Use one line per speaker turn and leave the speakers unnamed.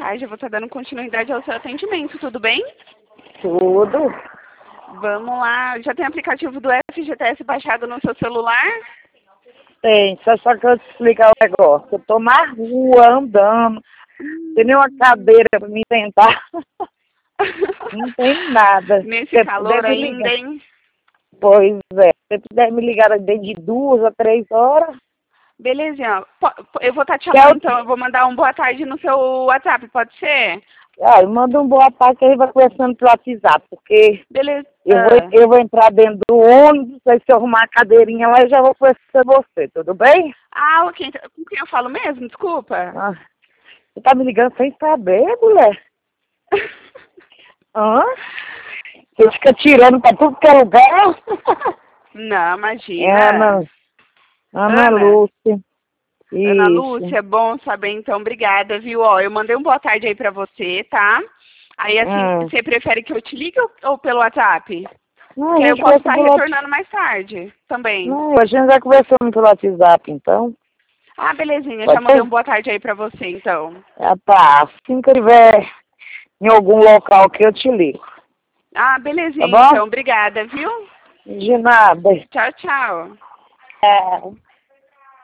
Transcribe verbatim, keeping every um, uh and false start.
tarde. Eu vou estar dando continuidade ao seu atendimento, tudo bem?
Tudo.
Vamos lá. Já tem aplicativo do F G T S baixado no seu celular?
Tem, só, só que eu te explicar o negócio. Eu tô na rua andando, não tem nenhuma cadeira pra me sentar. Não tem nada.
Nesse
Você
calor
puder me
ainda,
ligar.
hein?
Pois é, se você puder me ligar dentro de duas a três horas.
Belezinha. Po- po- Eu vou estar te
Quer
chamando,
o-
então. Eu vou mandar um boa tarde no seu WhatsApp, pode ser?
Ah, manda um boa tarde que a gente vai conversando pelo WhatsApp, porque
Beleza.
eu vou,
Ah,
eu vou entrar dentro do ônibus, aí se eu arrumar a cadeirinha lá, eu já vou conhecer você, tudo bem?
ah, ok. Então, com quem eu falo mesmo? Desculpa.
Ah, você tá me ligando sem saber, mulher? Hã? Você fica tirando pra tudo que é lugar?
Não,
É
imagina.
Ana, Ana
Ana.
Lúcia.
Ana
Isso.
Lúcia, é bom saber, então, obrigada, viu? Ó, eu mandei um boa tarde aí pra você, tá? Aí, assim,
Hum.
você prefere que eu te ligue ou, ou pelo WhatsApp?
Não,
Que
a
aí eu
gente
posso
conversa
estar
pelo WhatsApp.
retornando mais tarde também.
Não, a gente vai conversando pelo WhatsApp, então.
Ah, belezinha, já
Pode
mandei um
ser?
boa tarde aí pra você, então.
Ah, tá. Assim que eu estiver em algum local que eu te ligo.
Ah,
Tá
belezinha,
bom?
então. Obrigada, viu?
De nada.
Tchau, tchau.
É.